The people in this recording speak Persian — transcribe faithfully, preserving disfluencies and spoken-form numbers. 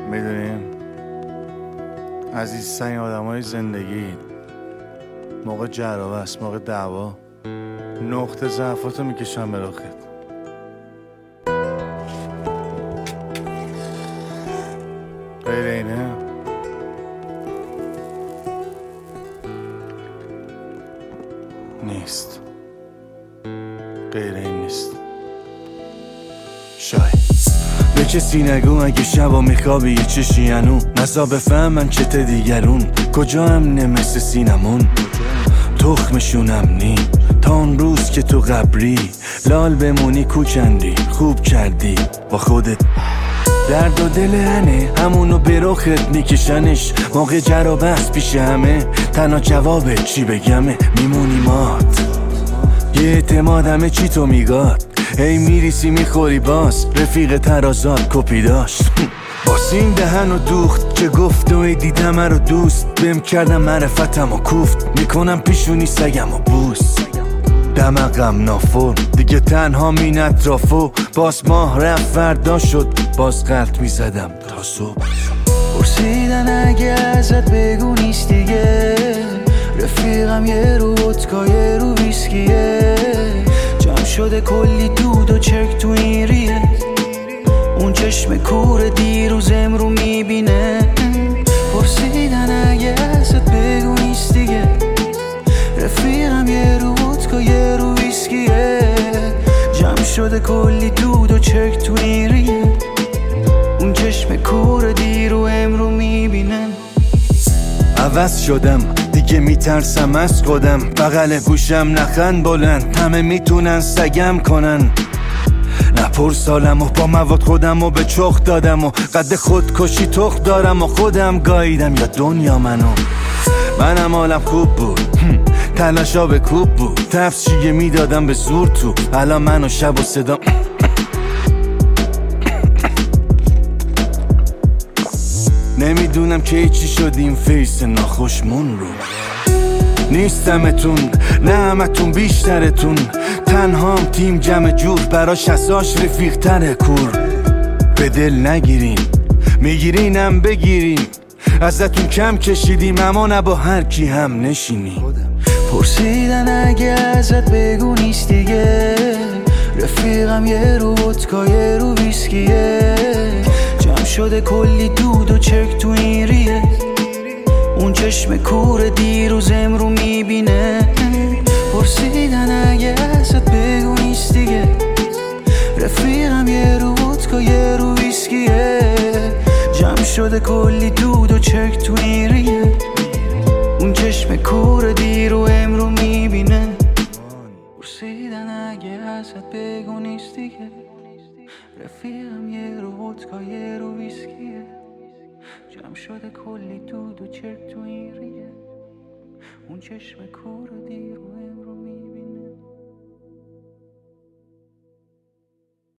میدونیم عزیزترین آدم های زندگی موقع جراوه است، موقع دعوا نقطه ضعفاتو میکشن به رخت. غیر اینه نیست، غیر این نیست. شاید به کسی نگو اگه شبا میخوابی یه چشی هنو نزا بفهمن چته دیگرون کجا هم مثل سینمون تخمشونم نی تا اون روز که تو قبری لال بمونی کوچندی خوب کردی با خودت. درد و دل هنه همونو به رخت میکشنش موقع جر بحث پیش همه تنها جواب چی بگمه میمونی مات یه اعتماد همه چی تو میگاد هی میریسی میخوری باز رفیق ترازات کپی داشت باسی این دهن و دوخت که گفت و ای دیدم رو دوست بهم کردم معرفتم و کوفت میکنم پیشونی سگم و بوس دمقم نافور دیگه تنها مین اطرافو باز ماه رفت فردا شد باز غلط میزدم تا صبح. پرسیدن اگه ازت بگو نیست دیگه رفیقم یه رو ودکا یه رو ویسکیه جمع شده کلی دود و چرک تو این ریه اون چشم کور دیروز امرو میبینه. پرسیدن اگه ازت بگو نیست دیگه رفیقم یه رو ودکا یه رو ویسکیه جمع شده کلی دود و چرک تو این ریه اون چشم کور دیرو امرو میبینه. عوض شدم دیگه میترسم از خودم بغل گوشم نخن بلند همه میتونن سگم کنن نپر سالم و با مواد خودم و به چخ دادم و قد خودکشی تخ دارم و خودم گاییدم یا دنیا منو منم حالم خوب بود تلاشا به کوب بود تفشیه میدادم به زور تو الان منو شب و صدا نمیدونم که چی شد این فیس ناخوشمون رو نیستمتون نه همتون بیشترتون تنهام تیم جمع جور براش اساش رفیق تره کور به دل نگیرین میگیرینم بگیرین ازتون کم کشیدیم اما نه با هر کی هم نشینی. پرسیدن اگه ازت بگو نیست دیگه رفیقم یه رو ودکا یه رو ویسکیه جمع شده کلی دود و چرک تو این ریه اون چشم کور دیروز امرو میبینه. پرسیدن اگه ازت بگو نیست دیگه رفیقم یه رو ودکا یه رو ویسکیه جمع شده کلی دود و چرک تو این ریه اون چشم کور دیرو امرو میبینه. پرسیدن اگه ازت بگو نیست دیگه رفیقم یه رو ودکا یه رو ویسکیه جمع شده کلی دود و چرک تو این ریه اون چشم کور دیرو